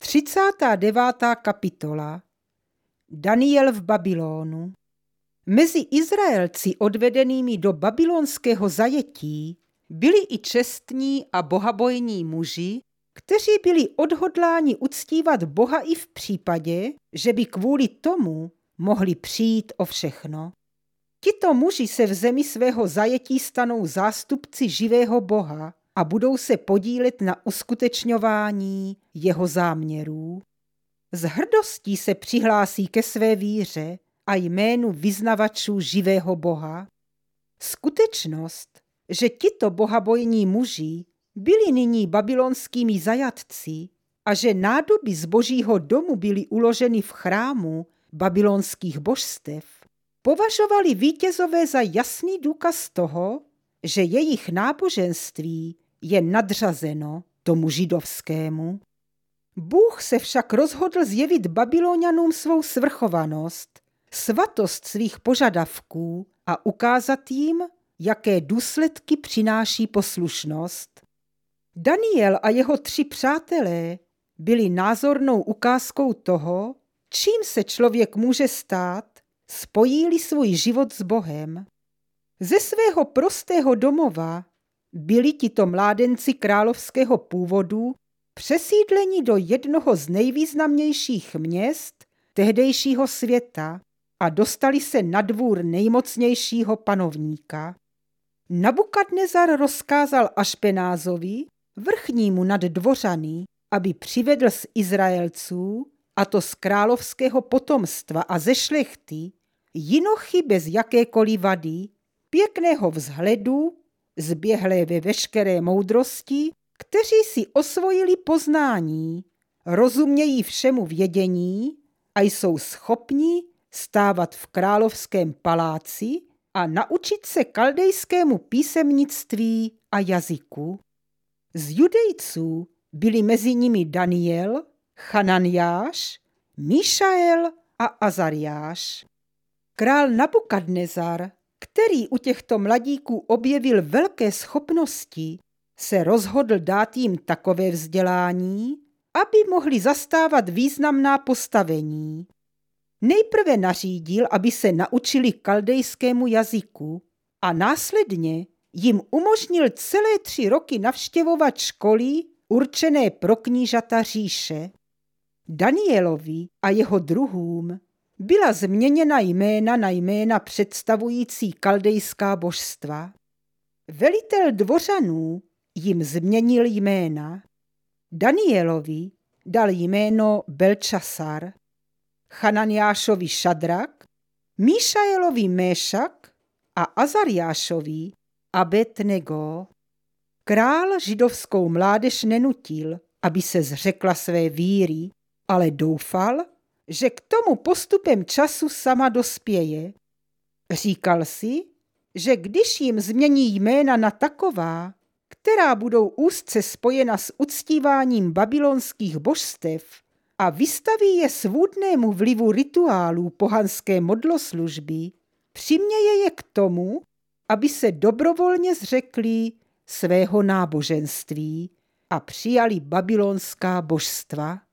39. kapitola. Daniel v Babylonu. Mezi Izraelci odvedenými do babylonského zajetí byli i čestní a bohabojní muži, kteří byli odhodláni uctívat Boha i v případě, že by kvůli tomu mohli přijít o všechno. Tito muži se v zemi svého zajetí stanou zástupci živého Boha a budou se podílet na uskutečňování jeho záměrů. S hrdostí se přihlásí ke své víře a jménu vyznavačů živého Boha. Skutečnost, že tito bohabojní muži byli nyní babylonskými zajatci a že nádoby z Božího domu byly uloženy v chrámu babylonských božstev, považovali vítězové za jasný důkaz toho, že jejich náboženství je nadřazeno tomu židovskému. Bůh se však rozhodl zjevit Babylonianům svou svrchovanost, svatost svých požadavků a ukázat jim, jaké důsledky přináší poslušnost. Daniel a jeho 3 přátelé byli názornou ukázkou toho, čím se člověk může stát, spojí-li svůj život s Bohem. Ze svého prostého domova byli tito mládenci královského původu přesídleni do jednoho z nejvýznamnějších měst tehdejšího světa a dostali se na dvůr nejmocnějšího panovníka. Nabukadnezar rozkázal Ašpenázovi, vrchnímu nad dvořany, aby přivedl z Izraelců, a to z královského potomstva a ze šlechty, jinochy bez jakékoliv vady, pěkného vzhledu, zběhlé ve veškeré moudrosti, kteří si osvojili poznání, rozumějí všemu vědění a jsou schopni stávat v královském paláci a naučit se kaldejskému písemnictví a jazyku. Z Judejců byli mezi nimi Daniel, Chananiáš, Míšael a Azariáš. Král Nabukadnezar, který u těchto mladíků objevil velké schopnosti, se rozhodl dát jim takové vzdělání, aby mohli zastávat významná postavení. Nejprve nařídil, aby se naučili kaldejskému jazyku a následně jim umožnil celé 3 roky navštěvovat školy určené pro knížata říše. Danielovi a jeho druhům byla změněna jména na jména představující kaldejská božstva. Velitel dvořanů jim změnil jména. Danielovi dal jméno Belčasar, Chananiášovi Šadrak, Míšaelovi Méšak a Azariášovi Abednego. Král židovskou mládež nenutil, aby se zřekla své víry, ale doufal, že k tomu postupem času sama dospěje. Říkal si, že když jim změní jména na taková, která budou úzce spojena s uctíváním babylonských božstev a vystaví je svůdnému vlivu rituálů pohanské modloslužby, přiměje je k tomu, aby se dobrovolně zřekli svého náboženství a přijali babylonská božstva.